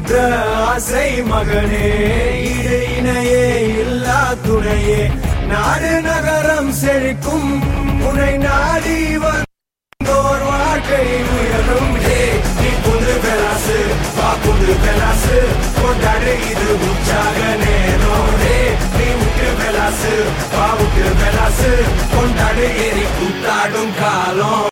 பெற்ற ஆசை மகனே, இடு இணையே இல்லா துணையே, நாடு நகரம் செழிக்கும் உனை நாடி வந்தோர் வாழ்க்கை உயரும். நீ புது பெலாசு வா, புது பெலாசு கொண்டாடு, இது உற்சாக நேரம். நீ விட்டு பெலாசு வா, விட்டு பெலாசு கொண்டாடு, ஏறி கூத்தாடும் காலம்.